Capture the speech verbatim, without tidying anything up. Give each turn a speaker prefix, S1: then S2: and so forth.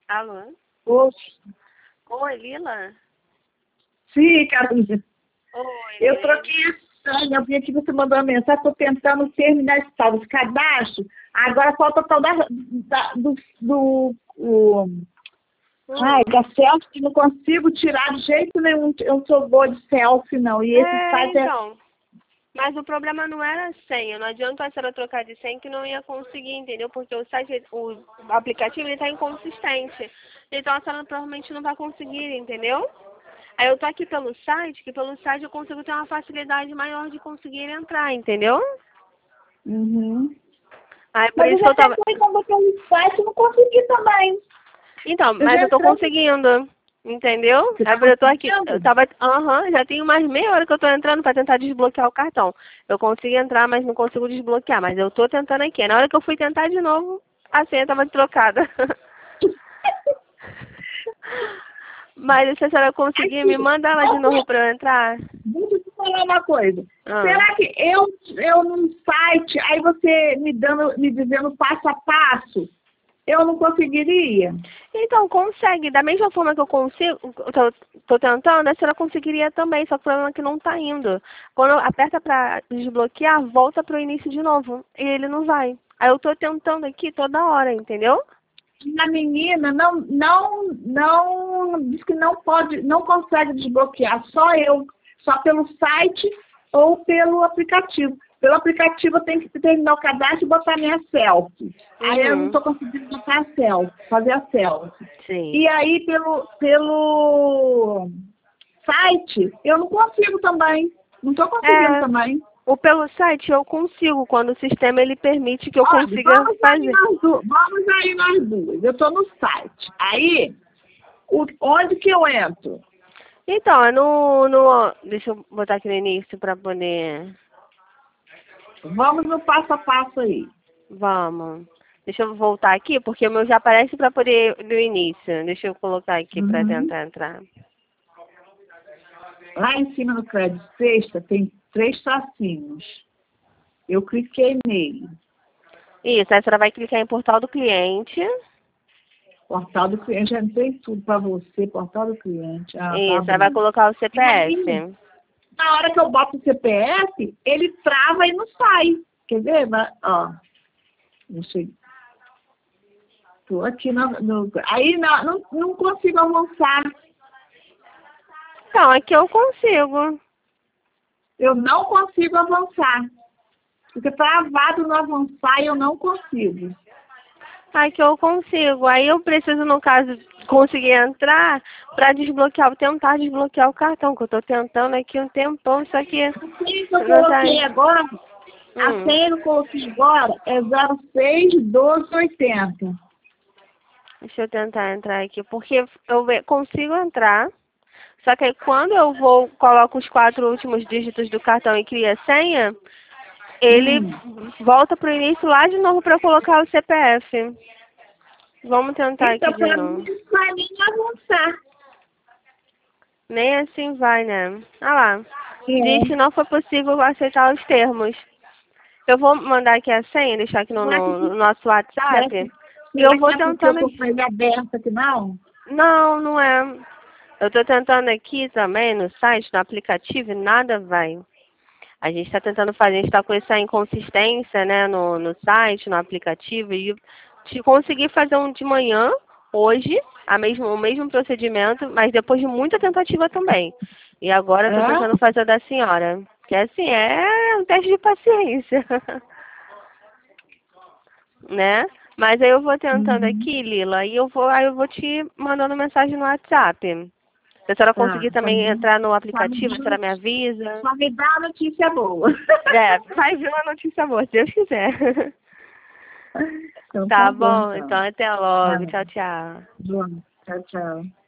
S1: Alô?
S2: Oi.
S1: Oi, Lila?
S2: Sim, Carolina.
S1: Oi,
S2: Eu
S1: Lila.
S2: troquei a senha, eu vi aqui que você mandou uma mensagem, estou tentando terminar esse tal desse cadastro. Agora falta o tal da, da, do, do o,
S1: Hum.
S2: ai, da selfie, não consigo tirar de jeito nenhum. Eu não sou boa de selfie, não. E esse
S1: É,
S2: site é...
S1: então. Mas o problema não era a senha. Não adianta a senhora trocar de senha que não ia conseguir, entendeu? Porque o site, o aplicativo, ele tá inconsistente. Então a senhora provavelmente não vai conseguir, entendeu? Aí eu tô aqui pelo site, que pelo site eu consigo ter uma facilidade maior de conseguir entrar, entendeu?
S2: Uhum.
S1: Aí por
S2: Mas eu
S1: isso que
S2: já
S1: eu tava...
S2: tentei quando pelo site e não consegui também.
S1: Então,
S2: Eu
S1: mas
S2: já
S1: eu tô
S2: entrei.
S1: conseguindo, entendeu?
S2: Você
S1: Aí
S2: está
S1: eu tô aqui, eu
S2: conseguindo?
S1: tava, aham, já tem mais meia hora que eu tô entrando pra tentar desbloquear o cartão. Eu consigo entrar, mas não consigo desbloquear, mas eu tô tentando aqui. Na hora que eu fui tentar de novo, a senha tava trocada. Mas se a senhora conseguir, me
S2: Aqui,
S1: manda ela de novo pra eu entrar.
S2: deixa eu te falar uma coisa.
S1: Ah.
S2: Será que eu, eu num site, aí você me dando, me dizendo passo a passo, eu não conseguiria?
S1: Então, consegue. Da mesma forma que eu consigo, eu tô, tô tentando, a senhora conseguiria também, só que o problema é que não tá indo. Quando aperta pra desbloquear, volta pro início de novo. E ele não vai. Aí eu tô tentando aqui toda hora, entendeu?
S2: A menina não, não, não, diz que não pode, não consegue desbloquear, só eu, só pelo site ou pelo aplicativo. Pelo aplicativo eu tenho que terminar o cadastro e botar minha selfie. Aí eu não
S1: Uhum.
S2: estou conseguindo botar a selfie, fazer a selfie.
S1: Sim.
S2: E aí pelo, pelo site eu não consigo também. Não estou conseguindo
S1: É,
S2: também.
S1: ou pelo site eu consigo, quando o sistema ele permite que eu
S2: Olha,
S1: consiga
S2: vamos aí
S1: fazer.
S2: nós duas. Vamos aí nós duas. Eu estou no site. Aí, o, onde que eu entro?
S1: Então, é no, no. Deixa eu botar aqui no início pra poder.
S2: Vamos no passo a passo aí.
S1: Vamos. Deixa eu voltar aqui, porque o meu já aparece para poder do início. Deixa eu colocar aqui para
S2: Uhum.
S1: tentar entrar.
S2: Lá em cima no crédito sexta tem três tracinhos. Eu cliquei nele.
S1: Isso, aí a senhora vai clicar em portal do cliente.
S2: Portal do cliente, já entrei tudo para você, portal do cliente. Ah, tá
S1: Isso, aí vai
S2: abrindo.
S1: colocar o
S2: E aí,
S1: C P F.
S2: na hora que eu boto o C P F, ele trava e não sai. Quer ver? Vai- Ó, deixa eu... Tô aqui no... no- aí não, não, não consigo avançar.
S1: Então, aqui eu consigo.
S2: Eu não consigo avançar. Fica travado no avançar e eu não consigo.
S1: Aqui eu consigo. Aí eu preciso, no caso, conseguir entrar para desbloquear, tentar desbloquear o cartão, que eu tô tentando aqui um tempão, isso aqui
S2: A senha que eu
S1: não tá.
S2: coloquei agora, a
S1: Hum.
S2: senha que eu coloquei agora é zero seis doze oitenta.
S1: Deixa eu tentar entrar aqui, porque eu ve- consigo entrar. Só que aí quando eu vou, coloco os quatro últimos dígitos do cartão e cria a senha, ele
S2: Hum.
S1: volta pro início lá de novo para colocar o C P F. Vamos tentar aqui
S2: Então,
S1: de
S2: para mim,
S1: novo.
S2: não vai nem avançar.
S1: Nem assim vai, né? Ah lá. Diz que
S2: É.
S1: não foi possível aceitar os termos. Eu vou mandar aqui a senha, deixar aqui no,
S2: Será
S1: no-
S2: que,
S1: no nosso
S2: será
S1: WhatsApp.
S2: que,
S1: E eu
S2: será que
S1: vou
S2: é porque eu
S1: tentando
S2: estou
S1: aqui.
S2: com ele aberto aqui, não?
S1: Não, não é. Eu tô tentando aqui também no site, no aplicativo, e nada vai. A gente está tentando fazer, a gente está com essa inconsistência, né, no, no site, no aplicativo, e de conseguir fazer um de manhã, hoje, a mesmo, o mesmo procedimento, mas depois de muita tentativa também. E agora eu tô
S2: É?
S1: tentando fazer o da senhora. Que assim, é um teste de paciência. Né? Mas aí eu vou tentando
S2: Uhum.
S1: aqui, Lila, e eu vou, aí eu vou te mandando mensagem no WhatsApp. Se a senhora
S2: Tá,
S1: conseguir
S2: tá
S1: também
S2: bom.
S1: entrar no
S2: Só me
S1: aplicativo, a
S2: dá
S1: senhora me avisa.
S2: só me dá a notícia boa.
S1: É, vai vir uma notícia boa, se Deus quiser.
S2: Então
S1: Tá
S2: tá bom,
S1: bom,
S2: então.
S1: então até
S2: Tá,
S1: logo. Tchau, tchau.
S2: João. Tchau, tchau.